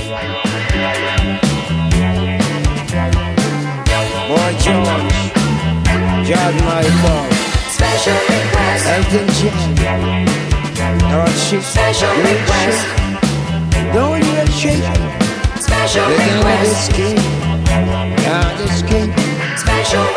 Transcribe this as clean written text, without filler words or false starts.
Boy George, George Michael, Special request. Elton John, Archie, Special request. don't even shake. Special Looking at this request. king, yeah, this king. Special